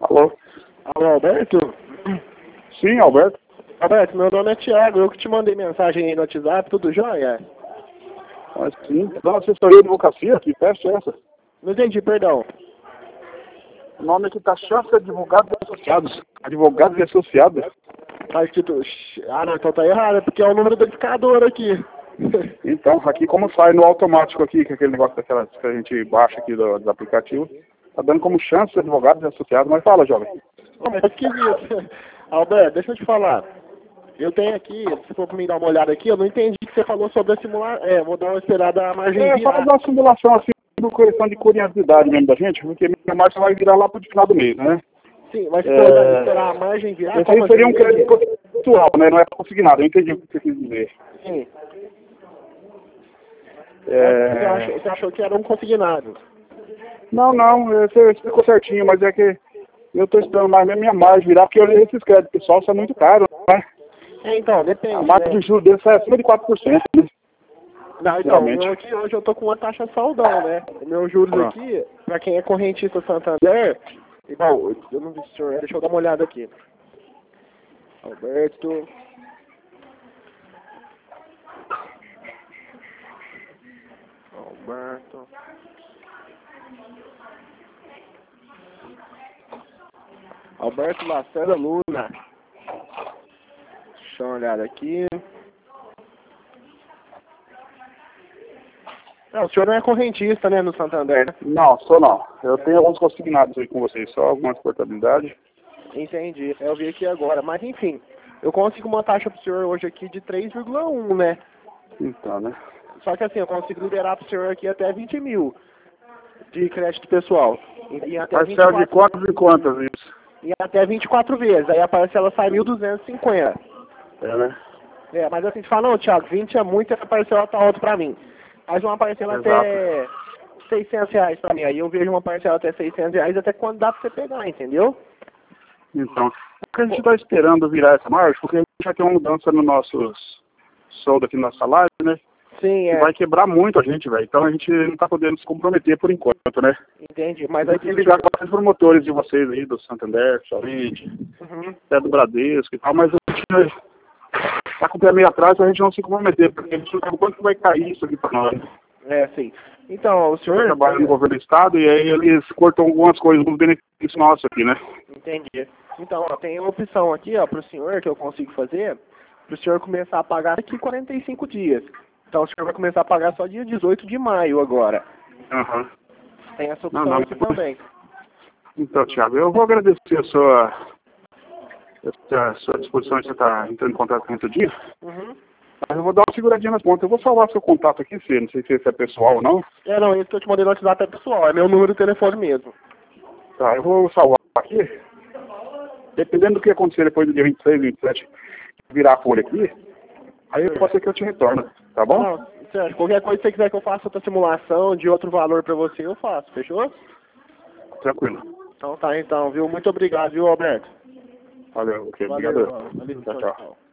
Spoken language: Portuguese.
Alô? Alô, Alberto? Sim, Alberto. Alberto, meu nome é Thiago, eu que te mandei mensagem aí no WhatsApp, tudo jóia? Mas sim, da assessoria de advocacia, que festa é essa? Não entendi, perdão. O nome aqui tá Chance Advogados e Associados. Advogados e Associados. Tá escrito... Ah, não, então tá errado, é porque é o número do edificador aqui. Então, aqui como sai no automático aqui, que é aquele negócio daquela que a gente baixa aqui do aplicativo, tá dando como Chance Advogados e Associados, mas fala, jovem. Não, mas é esquisito. Alberto, deixa eu te falar. Eu tenho aqui, se for pra mim dar uma olhada aqui, eu não entendi o que você falou sobre a simulação. Vou dar uma esperada à margem É, só fazer uma simulação assim, por questão de curiosidade mesmo da gente, porque minha marcha vai virar lá pro final do mês, né? Sim, mas você vai esperar a margem virar? Esse aí seria um crédito constitucional, né? Não é pra conseguir nada, eu entendi o que você quis dizer. Sim. É... Você achou que era um consignado? Não, você explicou certinho, mas é que eu tô esperando mais minha margem virar, porque esses créditos pessoal são muito caros, né? Então, depende, A margem de juros deles é acima de 4%, né? Não, então, o meu aqui hoje eu tô com uma taxa saudão, né? O meu juros aqui, pra quem é correntista Santander, igual, eu não vi se o senhor, deixa eu dar uma olhada aqui. Alberto. Alberto Lacerda Luna. Deixa eu olhar aqui. Não, o senhor não é correntista, né, no Santander, né? Não, sou não. Eu tenho alguns consignados aí com vocês, só algumas portabilidades. Entendi, eu vi aqui agora. Mas enfim, eu consigo uma taxa pro senhor hoje aqui de 3,1, né? Então, né? Só que assim, eu consigo liberar pro senhor aqui até 20 mil de crédito pessoal. E até Parcela de quantas e quantas isso? E até 24 vezes. Aí a parcela sai 1.250. É, né? Mas assim, você fala, não, Thiago, 20 é muito, essa parcela tá alta pra mim. Faz uma parcela até R$600 pra mim. Aí eu vejo uma parcela até R$600 até quando dá pra você pegar, entendeu? Então, o que a gente tá esperando virar essa margem, porque a gente já tem uma mudança no nosso soldo aqui no nosso salário, né? Sim, vai quebrar muito a gente, velho. Então a gente não tá podendo se comprometer por enquanto, né? Entendi, mas aí tem que ligar com os promotores de vocês aí, do Santander, somente, até do Bradesco e tal, mas a gente tá com o pé meio atrás, a gente não se comprometer, porque a gente não sabe quanto vai cair isso aqui pra nós. Sim. Então, o senhor... Eu trabalho no governo do estado e aí eles cortam algumas coisas, alguns benefícios nossos aqui, né? Entendi. Então, ó, tem uma opção aqui, ó, pro senhor, que eu consigo fazer, pro senhor começar a pagar daqui 45 dias. Então, o senhor vai começar a pagar só dia 18 de maio agora. Tem essa opção aqui também. Então, Thiago, eu vou agradecer a sua disposição de você estar entrando em contato com o dia. Mas eu vou dar uma seguradinha nas pontas. Eu vou salvar seu contato aqui, Fê. Não sei se esse é pessoal ou não. Não, esse que eu te mandei no WhatsApp é pessoal. É meu número de telefone mesmo. Tá, eu vou salvar aqui. Dependendo do que acontecer depois do dia 26, 27, virar a folha aqui, aí pode ser que eu te retorno, tá bom? Não, certo. Qualquer coisa que você quiser que eu faça outra simulação de outro valor pra você, eu faço. Fechou? Tranquilo. Então tá, então, viu? Muito obrigado, viu, Alberto? Valeu, ok. Valeu, Obrigado. valeu, Tchau, tchau.